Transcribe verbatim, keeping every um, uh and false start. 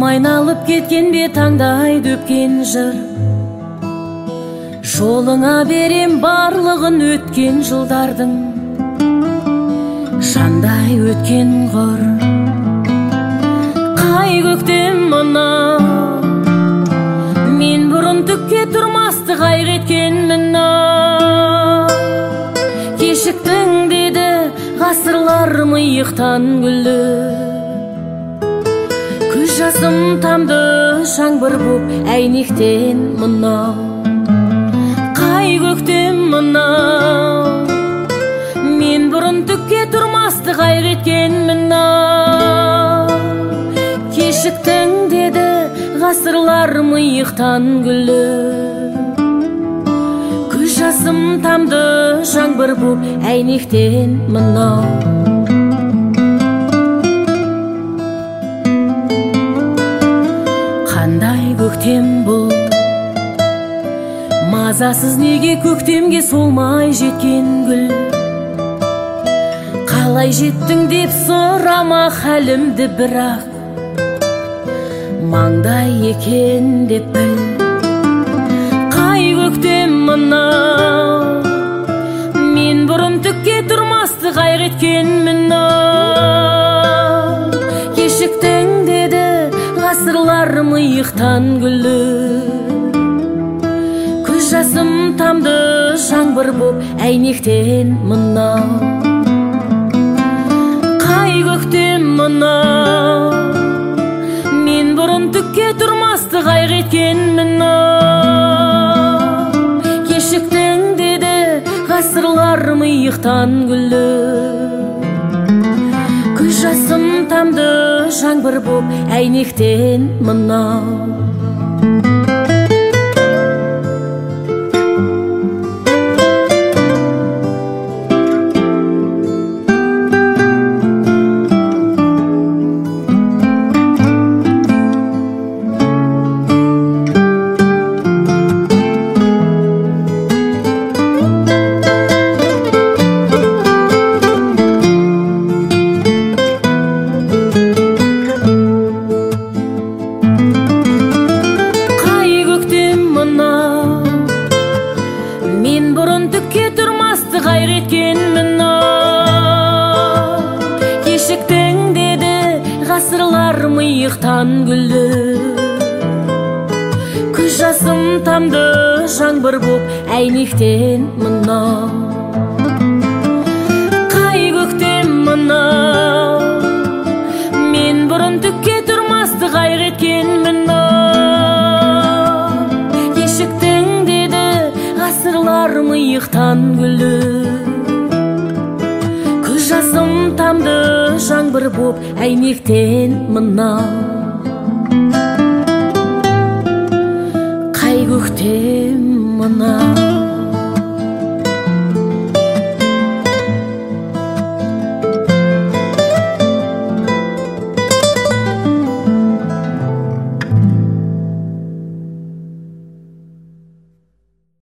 айналып кеткен бе таңдай дөпкен жыр, жолыңа берем барлығын өткен жылдардың, жандай өткен ғұр. Қай көктем мынау, мен бұрын түкке тұрмасты қайғы еткен мынау. Кешіктің деді ғасырлар миықтан гүлді, көз жасым тамды жаңбыр боп әйнектен мынау. Қай көктем мынау, мен бұрын түкке тұрмасты қайғы еткен мынау. Кешіктің деді ғасырлар миықтан гүлді, көз жасым тамды жаңбыр боп әйнектен мынау. Қандай көктем бұл, мазасыз неге көктемге солмай жеткен гүл. Қалай жеттің деп сұрама хәлімді, бірақ маңдай екен деп біл. Қай көктем мынау, мен бұрын түкке тұрмасты қайғы еткен мынау. Кешіктің деді ғасырлар миықтан гүлді, көз жасым тамды жаңбыр боп әйнектен мынау. Қай көктем мынау, мен бұрын түкке тұрмасты қайғы еткен мынау. Кешіктің деді ғасырлар миықтан гүлді, көз жасым тамды жаңбыр боп әйнектен мынау. Қайғы еткен мынау. Кешіктің деді ғасырлар миықтан гүлді, көз жасым тамды жаңбыр боп әйнектен мынау. Қай көктем мынау, мен бұрын түкке тұрмасты қайғы еткен мынау. Кешіктің деді ғасырлар миықтан гүлді, көз жасым тамды жаңбыр боп әйнектен мынау. Қай көктем мынау.